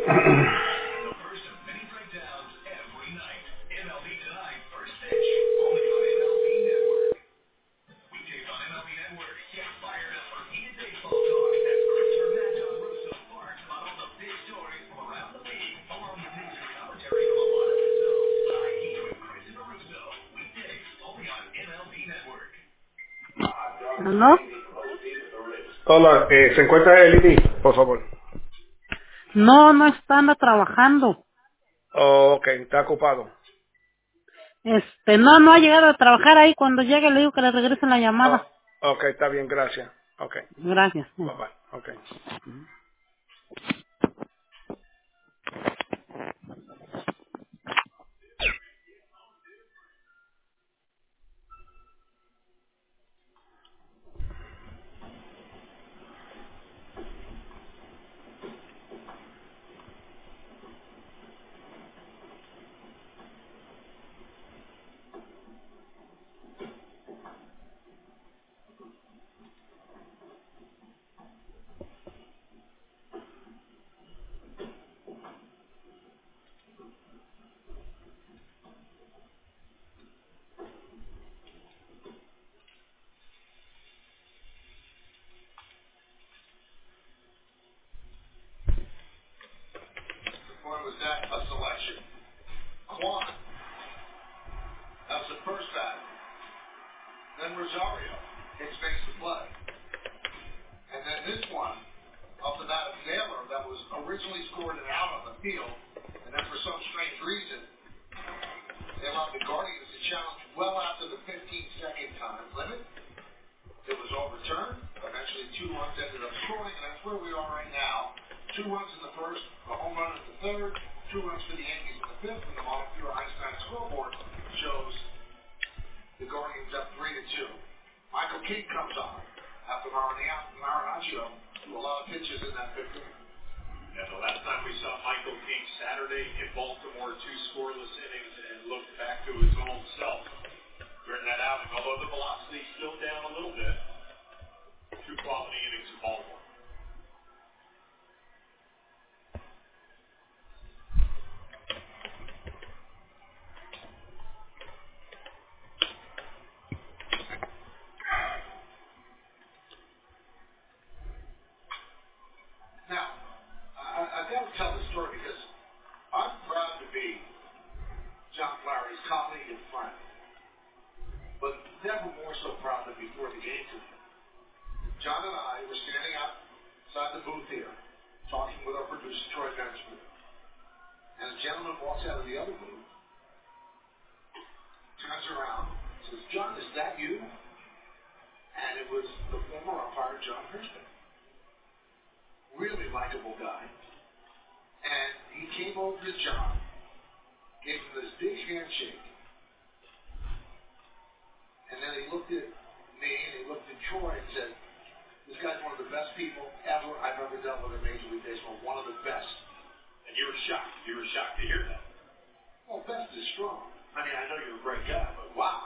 The first of many breakdowns every night. MLB Tonight, first pitch. Only on MLB Network. Weekdays on MLB Network. Get fired up for heated baseball talk as Christopher Mad Dog Russo sparks about all the big stories from around the league, along with news and commentary from a lot of Rizzo. Side Heat with Christopher Russo. Weekdays only on MLB Network. ¿No? Hola, ¿se encuentra Elidi, por favor? No, no está, anda trabajando. Oh, ok, está ocupado. No ha llegado a trabajar ahí. Cuando llegue le digo que le regresen la Oh, llamada. ok, está bien, gracias. Ok, Gracias. bye bye. Ok. Boy, was that a selection. Quan. That was the first batter. Then Rosario hits face to play. And then this one, off the bat of Naylor, that was originally scored and out on the field. And then for some strange reason, they allowed the Guardians to challenge well after the 15-second time limit. It was overturned. Eventually 2 runs ended up scoring, and that's where we are right now. 2 runs in the first, a home run in the third, 2 runs for the Yankees in the fifth, and the Montefiore Einstein scoreboard shows the Guardians up 3-2. Michael King comes on after Marinaccio threw a lot of pitches in that fifth inning. Yeah, the last time we saw Michael King Saturday in Baltimore, 2 scoreless innings, and looked back to his own self during that outing. Although the velocity is still down a little bit, 2 quality innings in Baltimore. Now, I've got to tell the story because I'm proud to be John Flowery's colleague and friend, but never more so proud than before the game today. John and I were standing outside the booth here, talking with our producer, Troy Benjamin, and a gentleman walks out of the other booth, turns around, says, "John, is that you?" And it was the former umpire, John Hirschman. Really likable guy. And he came over to John, gave him this big handshake, and then he looked at me and he looked at Troy and said, "This guy's one of the best people I've ever dealt with in Major League Baseball. One of the best." And you were shocked. You were shocked to hear that. Well, best is strong. I mean, I know you're a great guy, but wow.